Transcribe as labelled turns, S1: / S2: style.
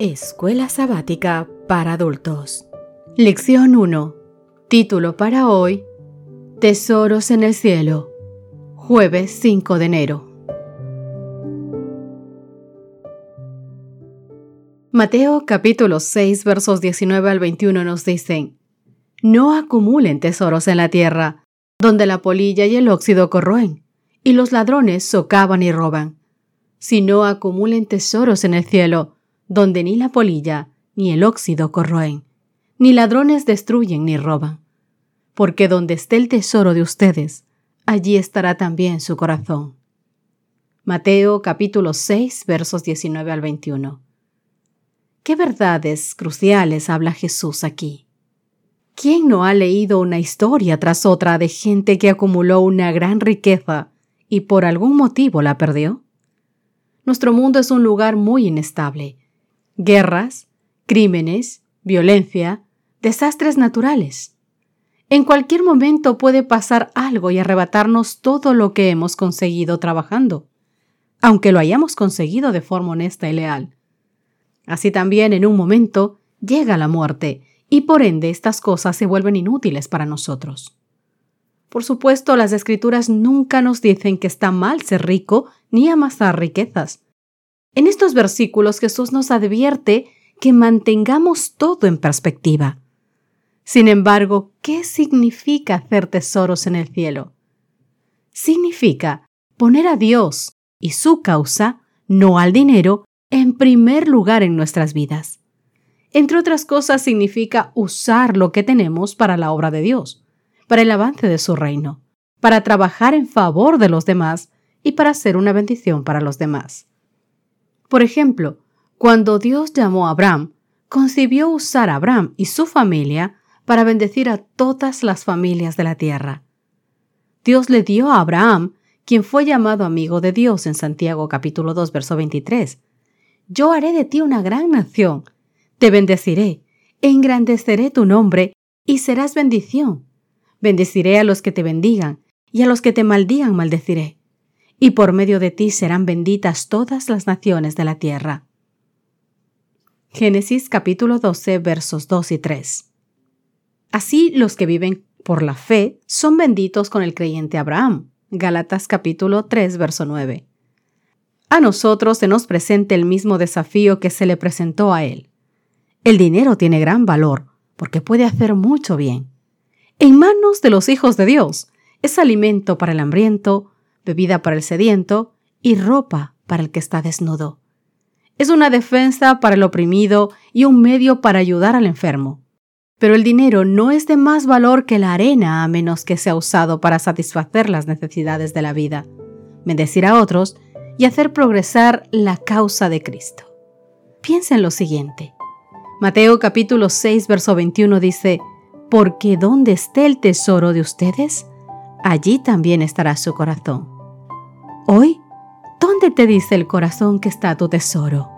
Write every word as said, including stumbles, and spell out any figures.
S1: Escuela Sabática para Adultos. Lección uno. Título para hoy: Tesoros en el cielo. Jueves cinco de enero. Mateo capítulo seis versos diecinueve al veintiuno nos dicen: No acumulen tesoros en la tierra, donde la polilla y el óxido corroen, y los ladrones socavan y roban. Sino acumulen tesoros en el cielo, donde ni la polilla ni el óxido corroen, ni ladrones destruyen ni roban. Porque donde esté el tesoro de ustedes, allí estará también su corazón. Mateo capítulo seis versos diecinueve al veintiuno. ¿Qué verdades cruciales habla Jesús aquí? ¿Quién no ha leído una historia tras otra de gente que acumuló una gran riqueza y por algún motivo la perdió? Nuestro mundo es un lugar muy inestable. Guerras, crímenes, violencia, desastres naturales. En cualquier momento puede pasar algo y arrebatarnos todo lo que hemos conseguido trabajando, aunque lo hayamos conseguido de forma honesta y leal. Así también en un momento llega la muerte y por ende estas cosas se vuelven inútiles para nosotros. Por supuesto, las Escrituras nunca nos dicen que está mal ser rico ni amasar riquezas. En estos versículos Jesús nos advierte que mantengamos todo en perspectiva. Sin embargo, ¿qué significa hacer tesoros en el cielo? Significa poner a Dios y su causa, no al dinero, en primer lugar en nuestras vidas. Entre otras cosas, significa usar lo que tenemos para la obra de Dios, para el avance de su reino, para trabajar en favor de los demás y para ser una bendición para los demás. Por ejemplo, cuando Dios llamó a Abraham, concibió usar a Abraham y su familia para bendecir a todas las familias de la tierra. Dios le dio a Abraham, quien fue llamado amigo de Dios en Santiago capítulo dos, verso veintitrés. Yo haré de ti una gran nación, te bendeciré, engrandeceré tu nombre y serás bendición. Bendeciré a los que te bendigan y a los que te maldigan maldeciré. Y por medio de ti serán benditas todas las naciones de la tierra. Génesis capítulo doce, versos dos y tres. Así los que viven por la fe son benditos con el creyente Abraham. Gálatas capítulo tres, verso nueve. A nosotros se nos presenta el mismo desafío que se le presentó a él. El dinero tiene gran valor porque puede hacer mucho bien. En manos de los hijos de Dios es alimento para el hambriento, bebida para el sediento y ropa para el que está desnudo. Es una defensa para el oprimido y un medio para ayudar al enfermo. Pero el dinero no es de más valor que la arena a menos que sea usado para satisfacer las necesidades de la vida, bendecir a otros y hacer progresar la causa de Cristo. Piensa en lo siguiente. Mateo capítulo seis, verso veintiuno dice: Porque donde esté el tesoro de ustedes, allí también estará su corazón. Hoy, ¿dónde te dice el corazón que está tu tesoro?